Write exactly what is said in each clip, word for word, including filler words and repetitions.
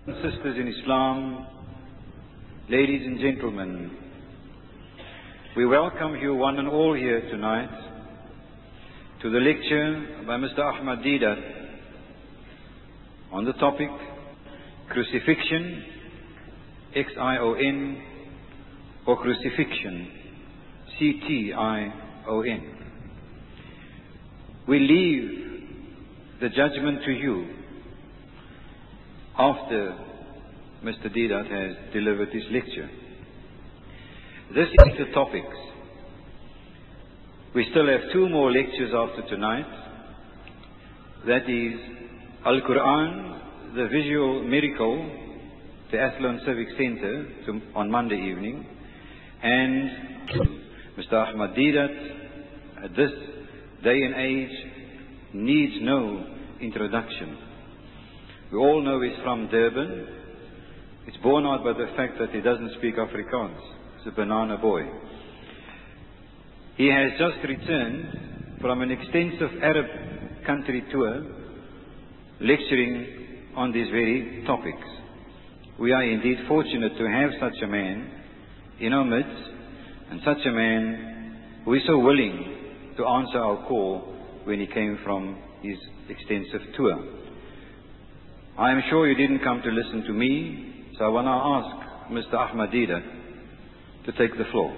Sisters in Islam, ladies and gentlemen, we welcome you one and all here tonight to the lecture by Mister Ahmad Deedat on the topic Crucifixion, X I O N, or Crucifixion, C T I O N. We leave the judgment to you after Mister Deedat has delivered his lecture. This is the topics. We still have two more lectures after tonight. That is Al-Quran, the Visual Miracle, the Athlone Civic Center to, on Monday evening, and Mister Ahmad Deedat at this day and age needs no introduction. We all know he's from Durban. It's borne out by the fact that he doesn't speak Afrikaans. He's a banana boy. He has just returned from an extensive Arab country tour, lecturing on these very topics. We are indeed fortunate to have such a man in our midst, and such a man who is so willing to answer our call when he came from his extensive tour. I am sure you didn't come to listen to me, so I want to ask Mister Ahmad Deedat to take the floor.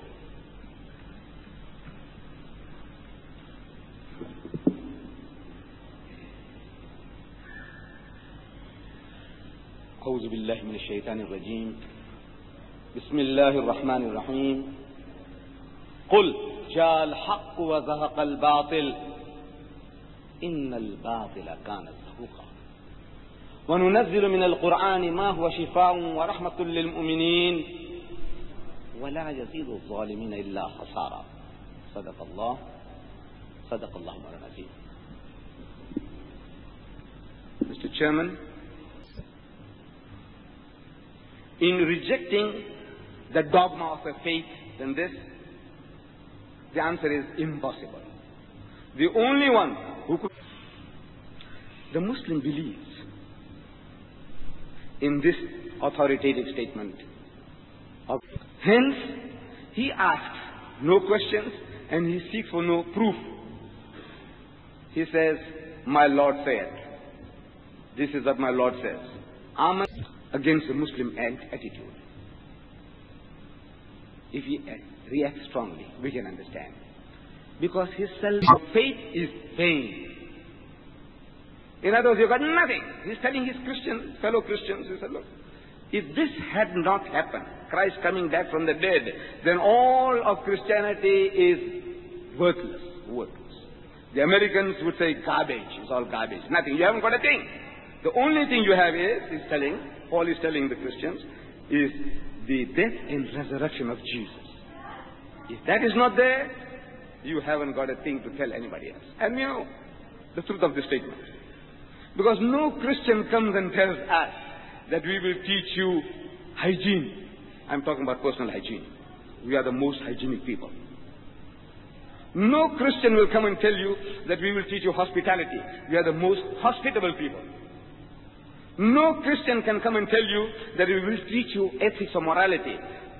أعوذ بالله من الشيطان الرجيم بسم الله الرحمن الرحيم قل جاء الحق وزهق الباطل إن الباطل كان زهوقا وننزل من القرآن ما هو شفاء ورحمة للمؤمنين ولا يزيد الظالمين إلا خسارا صدق الله صدق الله مولانا العظيم. Mister Chairman, in rejecting the dogma of a faith than this, the answer is impossible. The only one who could... The Muslim believes in this authoritative statement. Of, hence, he asks no questions and he seeks for no proof. He says, my Lord said. This is what my Lord says. Amen against the Muslim attitude. If he reacts strongly, we can understand. Because his self-faith is vain. In other words, you've got nothing. He's telling his Christian, fellow Christians, he said, look, if this had not happened, Christ coming back from the dead, then all of Christianity is worthless. Worthless. The Americans would say garbage. It's all garbage. Nothing. You haven't got a thing. The only thing you have is, he's telling, Paul is telling the Christians, is the death and resurrection of Jesus. If that is not there, you haven't got a thing to tell anybody else. And you know the truth of this statement. Because no Christian comes and tells us that we will teach you hygiene. I'm talking about personal hygiene. We are the most hygienic people. No Christian will come and tell you that we will teach you hospitality. We are the most hospitable people. No Christian can come and tell you that we will teach you ethics or morality.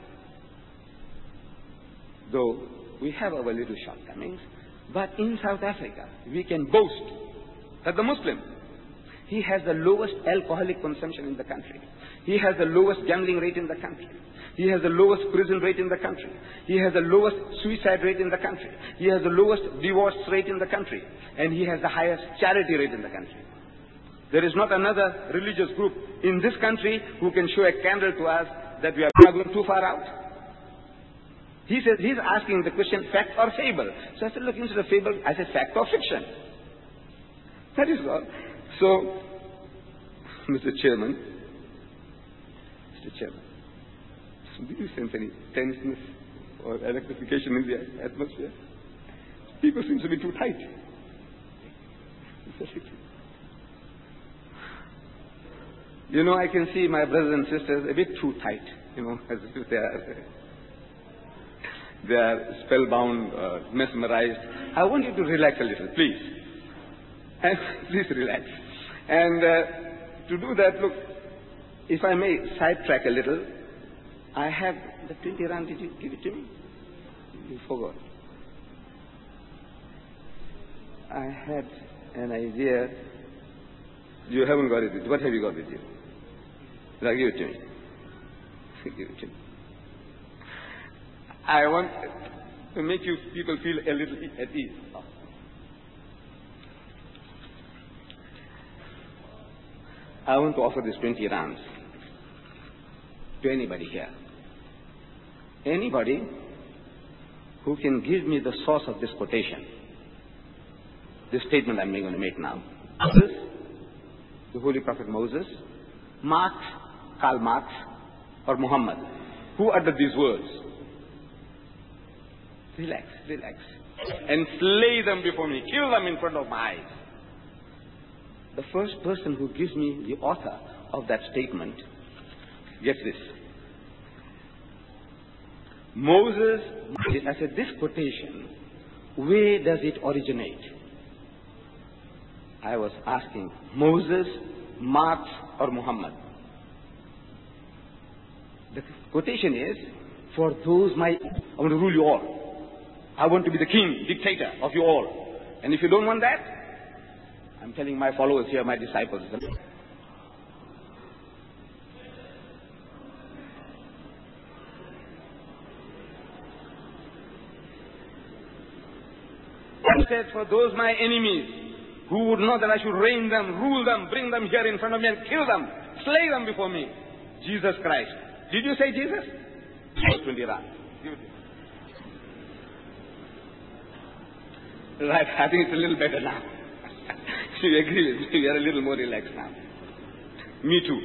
Though we have our little shortcomings, but in South Africa we can boast that the Muslim, he has the lowest alcoholic consumption in the country. He has the lowest gambling rate in the country. He has the lowest prison rate in the country. He has the lowest suicide rate in the country. He has the lowest divorce rate in the country. And he has the highest charity rate in the country. There is not another religious group in this country who can show a candle to us that we are not going too far out. He says, he's asking the question, fact or fable. So I said, look, instead of fable, I said fact or fiction. That is all. So, Mister Chairman, Mister Chairman, do you sense any tenseness or electrification in the atmosphere? People seem to be too tight. You know, I can see my brothers and sisters a bit too tight, you know, as if they are, they are spellbound, uh, mesmerized. I want you to relax a little, please. And please relax. And uh, to do that, look, if I may sidetrack a little, I have the twenty rand. Did you give it to me? You forgot. I had an idea. You haven't got it. What have you got with you? Now give it to me. Give it to me. I want to make you people feel a little at ease. I want to offer this twenty rands to anybody here. Anybody who can give me the source of this quotation, this statement I'm going to make now. Moses, the Holy Prophet Moses, Marx, Karl Marx, or Muhammad, who uttered these words? Relax, relax. And slay them before me, kill them in front of my eyes. The first person who gives me the author of that statement gets this. Moses, I said, this quotation, where does it originate? I was asking, Moses, Marx, or Muhammad? The quotation is, for those my, I want to rule you all. I want to be the king, dictator of you all. And if you don't want that, I'm telling my followers here, my disciples. I said, for those my enemies who would know that I should reign them, rule them, bring them here in front of me and kill them, slay them before me. Jesus Christ. Did you say Jesus? twenty rand. Right, I think it's a little better now. You agree with me? We are a little more relaxed now. Me too.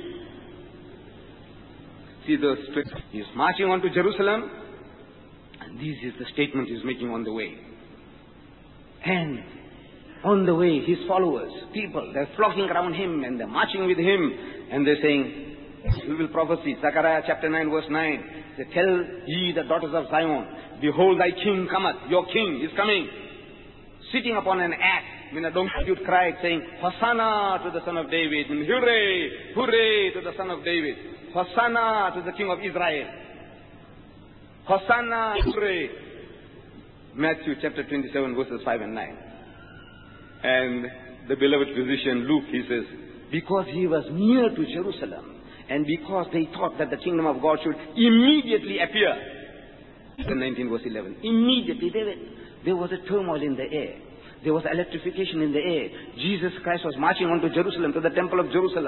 See those strict. He's marching on to Jerusalem, and this is the statement he's making on the way. And on the way, his followers, people, they're flocking around him and they're marching with him, and they're saying, we will prophesy. Zechariah chapter nine, verse nine. They tell ye the daughters of Zion, behold thy king cometh, your king is coming, sitting upon an ass. When a donkey would cry, saying, Hosanna to the son of David, and hooray, hooray to the son of David, Hosanna to the king of Israel, Hosanna, hooray. Matthew chapter twenty-seven, verses five and nine. And the beloved physician Luke, he says, because he was near to Jerusalem, and because they thought that the kingdom of God should immediately appear. nineteen verse eleven. Immediately, there, there was a turmoil in the air. There was electrification in the air. Jesus Christ was marching on to Jerusalem, to the temple of Jerusalem.